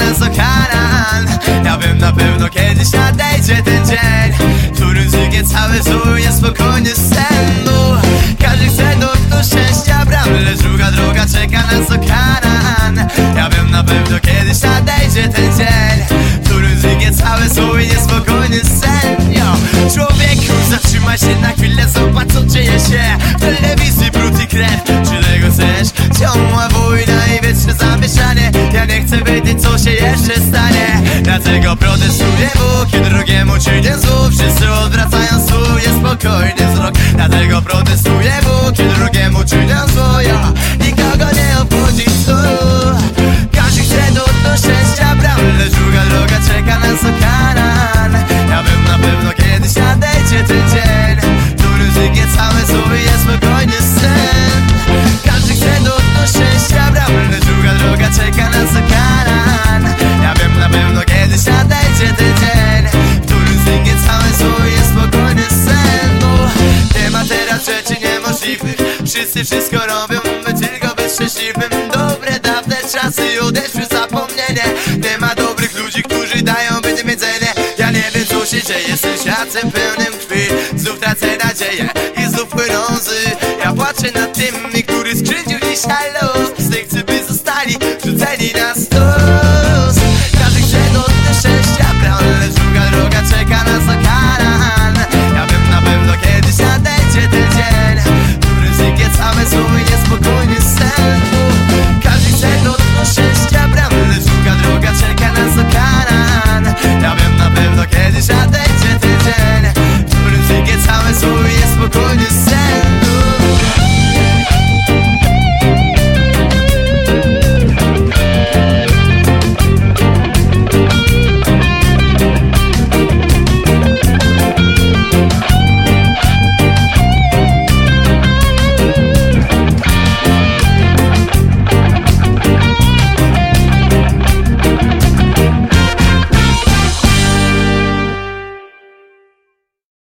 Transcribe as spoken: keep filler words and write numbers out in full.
nas okean. Ja wiem na pewno kiedyś nadejdzie ten dzień, w którym zniknie cały zły niespokojny sen. Bo każdy chce dotknąć szczęścia bram, lecz druga droga czeka nas okean. Ja wiem na pewno kiedyś nadejdzie ten dzień, w którym zniknie cały zły niespokojny sen. Yo. Człowieku, zatrzymaj się na chwilę, zobacz co dzieje się w telewizji, brud i krew. Czy tego chcesz? Ciągła wojna i wieczne zamieszanie. Ja nie chcę wiedzieć co się jeszcze stanie, dlatego protestuję, bo kiedy drugiemu czynię zło, wszyscy odwracają swój niespokojny wzrok. Dlatego protestuję, bo kiedy drugiemu czynię zło, ja nikogo nie obchodzi co. Każdy chce dotknąć szczęścia bram, lecz druga droga czeka nas okean. Ja wiem na pewno kiedyś nadejdzie ten dzień, w którym zniknie cały zły niespokojny sen. Każdy chce dotknąć szczęścia bram, lecz druga droga czeka nas okean. Ja wiem na pewno kiedyś nadejdzie ten dzień, w którym zniknie cały zły niespokojny sen. Bo nie ma teraz rzeczy niemożliwych, wszyscy wszystko robią, my tylko być szczęśliwym. Dobre dawne czasy odeszły w zapomnienie, nie ma dobrych ludzi, którzy dają być jedzenie. Ja nie wiem co się dzieje, jestem światem pełnym krwi, znów tracę nadzieję i znów płyną łzy. Ja płaczę nad tymi, którzy skrzywdził dzisiaj los, z tych, by zostali rzuceni na stół.